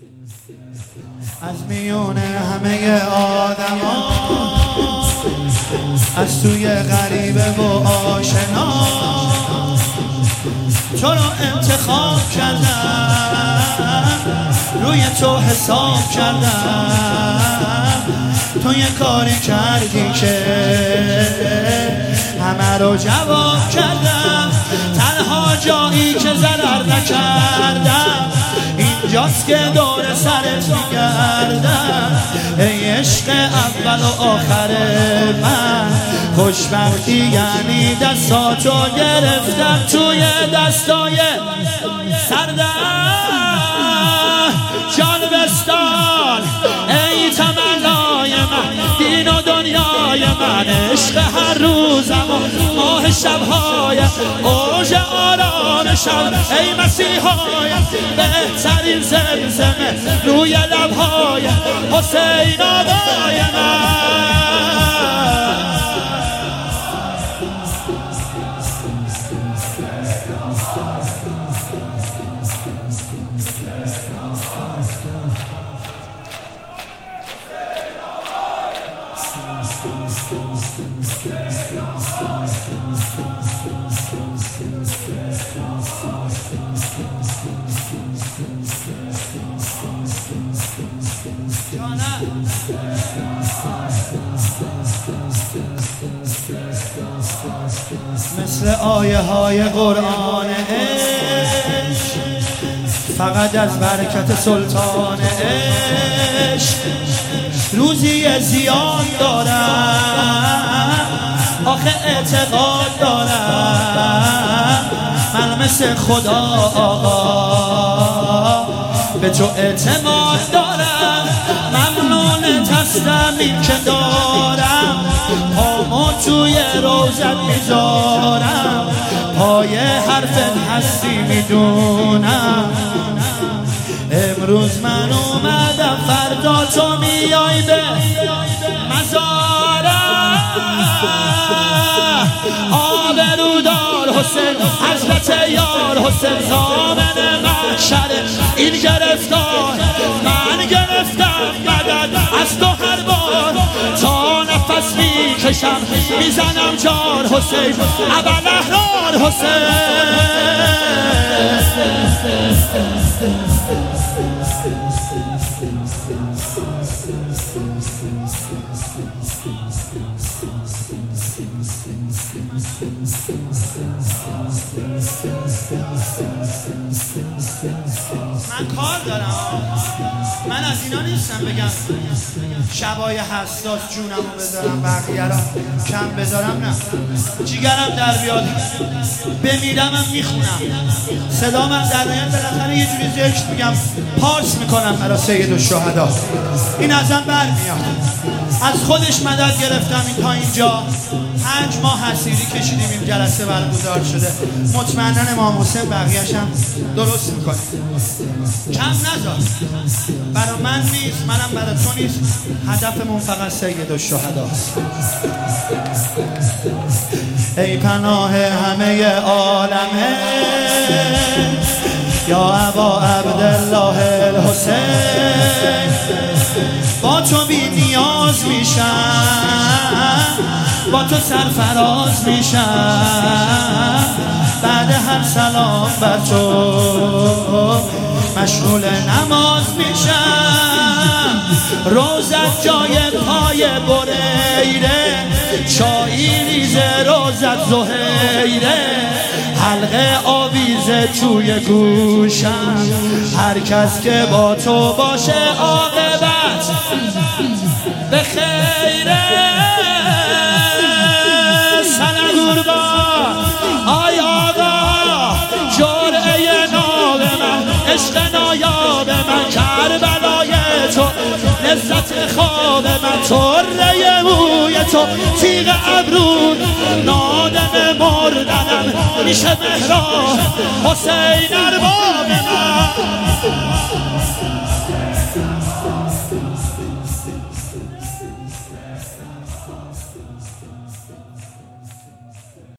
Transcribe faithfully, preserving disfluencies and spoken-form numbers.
از میون همه آدم ها، از توی غریبه و آشنا، تو رو انتخاب کردم، روی تو حساب کردم. تو یه کاری کردی که همه رو جواب کردم. تنها جایی که ضرر نکردم اینجاست که دور سرت میگردم. ای عشق اول و آخر من، خوشبختی یعنی دستاتو گرفتم توی دستای سردم. جان بستان ای تمنای من، دین و دنیای من، عشق هر روزم و ماه شبهای اوج آرامشم. ای مسیحای بهترین زمزمه روی لبهای حسین آقای من. مثل آیه های قرآن عشق، فقط از برکت سلطان عشق روزی زیان دارم. آخه اعتقاد دارم من مثل خدا آقا، به تو اعتماد دارم. ممنون تسلیمی که دارم، پامو توی روزت میذارم. پای حرفت هستی میدونم. امروز من اومدم، فردا تو میای به مزارم. آبرودار حسین، حضرت یار حسین، ضامن محشر این گرفتار. من گرفتم مدد از تو هر بار، تا نفس میکشم میزنم جان حسین، ابوالأحرار حسین. من کار دارم، من از اینا نیستم بگم شبای حساس جونمو بذارم بقیه را کم بذارم. نه، جیگرم در بیاد، بمیرمم میخونم، صدا من در نیاد بالاخره یه جوری ذکر میگم، پارس میکنم برای سید الشهدا. این ازم برمیاد. از خودش مدد گرفتم این تا اینجا. پنج ماه حصیری کشیدیم این جلسه برگزار شده. مطمئناً امام حسین بقیه‌ش هم درست میکنه. کم نذار، برای من نیست، منم برای تو نیست. هدفمون فقط سید الشهداست. ای پناه همه عالمه یا ابا عبدالله الحسین، با تو بی نیاز میشم، با تو سرفراز میشم. بعد هر سلام بر تو مشغول نماز میشم. روزت جای پای بریره، چایی ریزه روزت زهیره. حلقه آویزه توی گوشم، هر کس که با تو باشه عاقبت به خیره. سنه قربان آی آقا، جرعه ناب من، عشق نایاب من، کربلای تو لذت خواب من. طره موی تو تیغ ابرون، نادم مردنم میشه مهران حسین ارباب من.